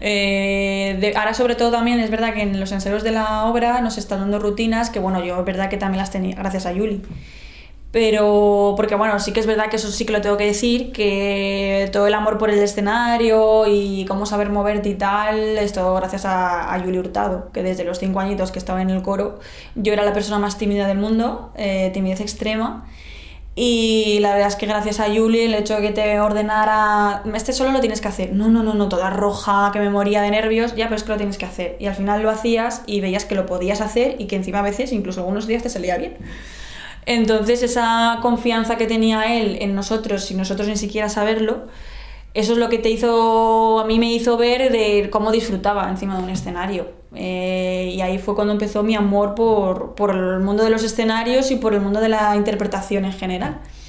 Ahora sobre todo también es verdad que en los ensayos de la obra nos están dando rutinas que bueno, yo es verdad que también las tenía gracias a Yuli. Pero, porque bueno, sí que es verdad que eso sí que lo tengo que decir, que todo el amor por el escenario y cómo saber moverte y tal, esto gracias a Yuli Hurtado, que desde los 5 añitos que estaba en el coro, yo era la persona más tímida del mundo, timidez extrema, y la verdad es que gracias a Yuli el hecho de que te ordenara, este solo lo tienes que hacer, no, toda roja, que me moría de nervios, ya, pero es que lo tienes que hacer, y al final lo hacías y veías que lo podías hacer y que encima a veces, incluso algunos días te salía bien. Entonces esa confianza que tenía él en nosotros, sin nosotros ni siquiera saberlo, eso es lo que a mí me hizo ver de cómo disfrutaba encima de un escenario. Y ahí fue cuando empezó mi amor por el mundo de los escenarios y por el mundo de la interpretación en general.